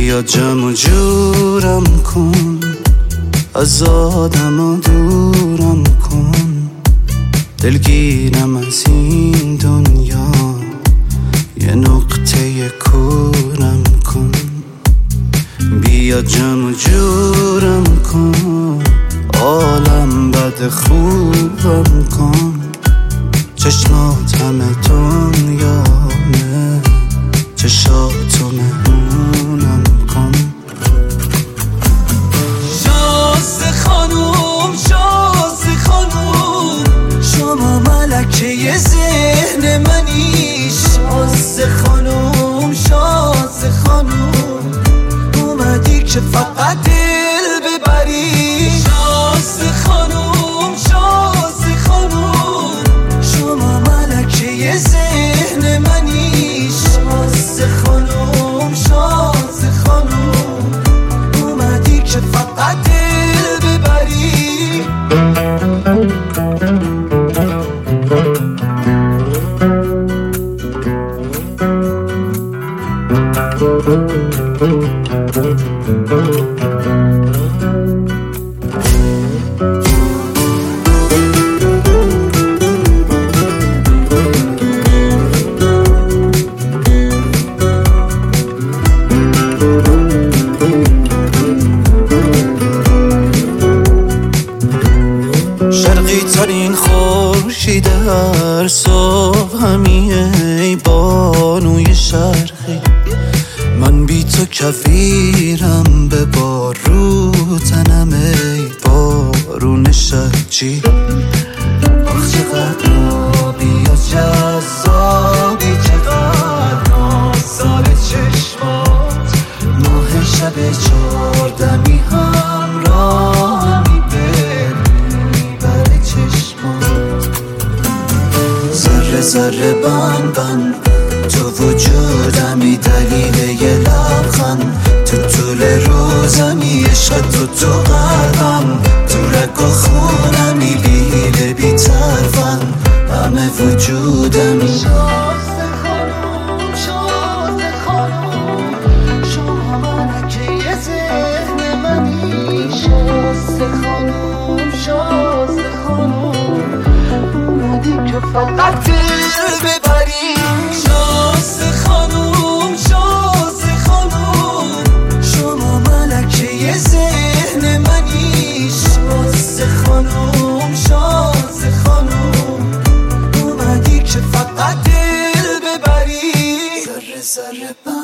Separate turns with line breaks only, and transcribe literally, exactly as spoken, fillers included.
بیا جمع و جورم کن، از آدم ها دورم کن، دلگیرم از این دنیا، یه نقطه کورم کن. بیا جمع و جورم کن، عالم بد خوبم کن، چشمات همه دنیامه، چشاتو مهمونم کن.
شازده خانوم شازده خانوم، شما ملکه ذهن منی. شازده خانوم شازده خانوم، اومدی که فقط دل ببری. شازده خانوم شازده خانوم، شما ملکه ذهن منی. شازده خانوم شازده خانوم، اومدی که فقط دل ببری.
شرقی ترین خورشید هر صبح همیه، ای بانوی شرقی. من بی تو کفیرم به بارو تنم، ای بارون شرجی.
آخ چقدر آبی و جذابی، چقدر آثار چشمات. ماه شب چهاردمی همراهمی بر چشمات. ذره ذره بند بند تو وجودمی، دلیل یه لبخند تو طول روزمی. عشق تو تو قلبم، تو رگ و خونمی، بی حیله بی طرفم همه وجودمی. شازده خانوم شازده خانوم، شما ملکه ذهن منی. شازده خانوم شازده خانوم، اومدی که فقط دل ببری. شازده خانوم شازده خانوم، شما ملکه ذهن منی. شازده خانوم شازده خانوم، اومدی که فقط دل ببری. ذره ذره